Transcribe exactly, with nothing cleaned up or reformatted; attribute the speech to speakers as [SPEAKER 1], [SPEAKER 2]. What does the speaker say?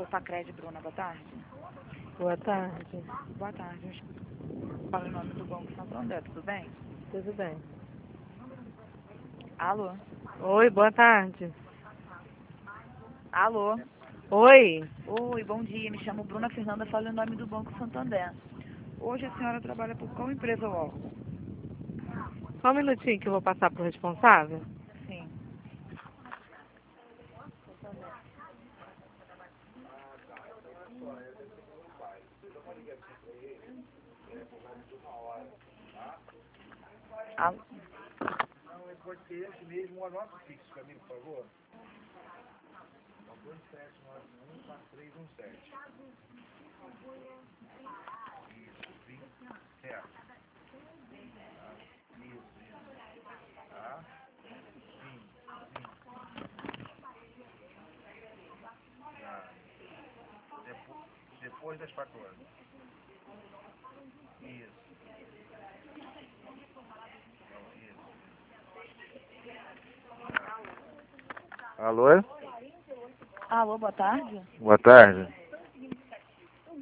[SPEAKER 1] Pacred, Bruna, boa tarde.
[SPEAKER 2] Boa tarde.
[SPEAKER 1] Boa tarde. Fala o nome do Banco Santander, tudo bem?
[SPEAKER 2] Tudo bem.
[SPEAKER 1] Alô?
[SPEAKER 2] Oi, boa tarde.
[SPEAKER 1] Alô?
[SPEAKER 2] Oi.
[SPEAKER 1] Oi, bom dia. Me chamo Bruna Fernanda, falo em nome do Banco Santander. Hoje a senhora trabalha por qual empresa ou órgão?
[SPEAKER 2] Só um minutinho que eu vou passar pro responsável.
[SPEAKER 1] Sim. Alô?
[SPEAKER 3] Não, pode ser esse mesmo, anota o fixo para mim, por favor. dois sete nove um quatro três um sete. Isso, vinte, certo. Ah, isso, isso. Tá? Sim, sim. Tá. Depo, depois das quatorze. Isso. Então, isso. Alô?
[SPEAKER 1] Alô, boa tarde.
[SPEAKER 3] Boa tarde.